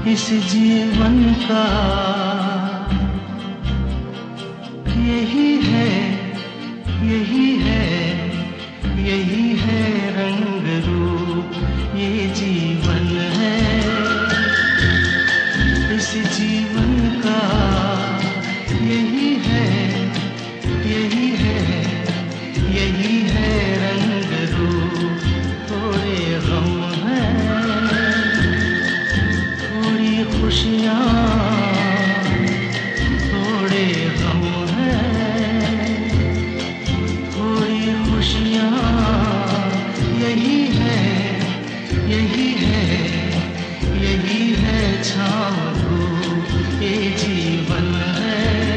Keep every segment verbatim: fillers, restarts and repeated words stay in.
इस जीवन का यही है, यही है, यही है रंग रूप, ये जीवन है। इस जीवन का यही है, यही है, यही है रंग रूप। थोड़े गम हैं, थोड़ी खुशियाँ, थोड़े गम हैं, थोड़ी खुशियाँ। यही है, यही है, यही है छाँव धूप, ये जीवन है।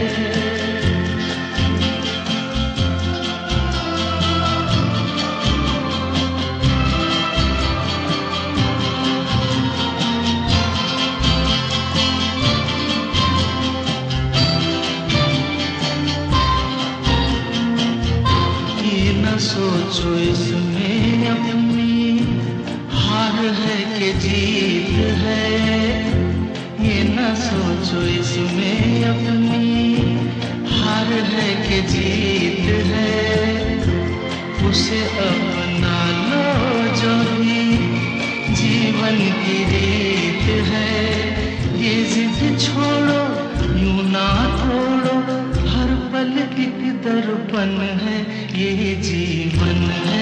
सोचो इसमें अपनी हार है कि जीत है, ये न सोचो इसमें अपनी हार है कि जीत है। उसे अपना लो जो भी जीवन की रीत है। ये जिद छोड़ो, यूं ना तोड़ो, हर पल एक दर्पण है, ये जीवन है।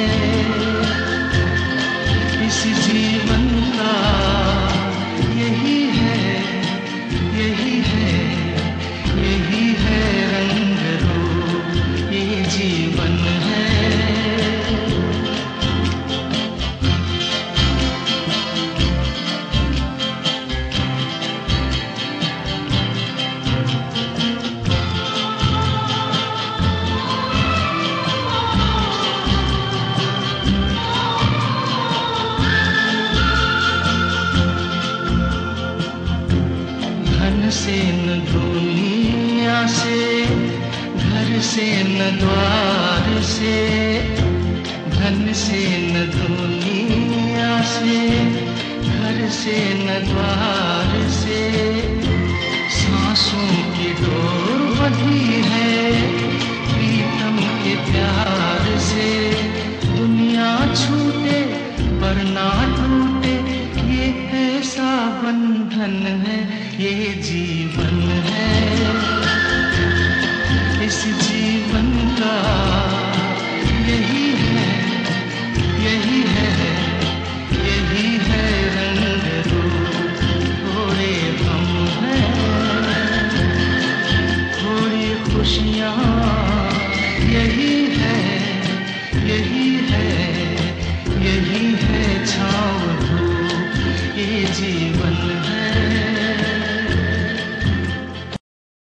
इस जीवन का यही है, यही है, यही है रंग रूप, ये जीवन है। धन से न दुनिया से, घर से न द्वार से, धन से न दुनिया से, घर से न द्वार से। सांसों की डोर बंधी है प्रीतम के प्यार से। दुनिया छूटे पर ना टूटे, ये ऐसा बंधन है, ये जीवन है। इस जीवन का